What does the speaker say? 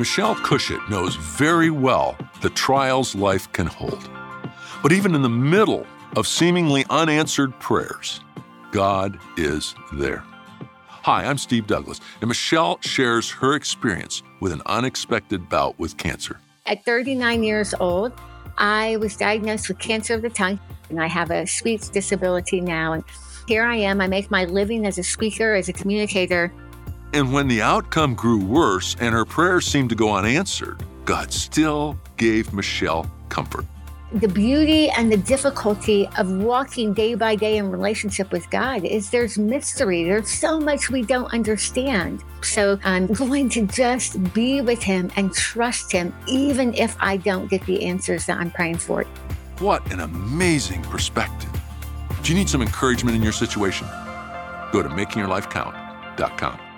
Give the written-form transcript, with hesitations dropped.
Michelle Cushit knows very well the trials life can hold. But even in the middle of seemingly unanswered prayers, God is there. Hi, I'm Steve Douglas, and Michelle shares her experience with an unexpected bout with cancer. At 39 years old, I was diagnosed with cancer of the tongue, and I have a speech disability now. And here I am. I make my living as a speaker, as a communicator. And when the outcome grew worse and her prayers seemed to go unanswered, God still gave Michelle comfort. The beauty and the difficulty of walking day by day in relationship with God is there's mystery. There's so much we don't understand. So I'm going to just be with him and trust him, even if I don't get the answers that I'm praying for. What an amazing perspective. Do you need some encouragement in your situation? Go to makingyourlifecount.com.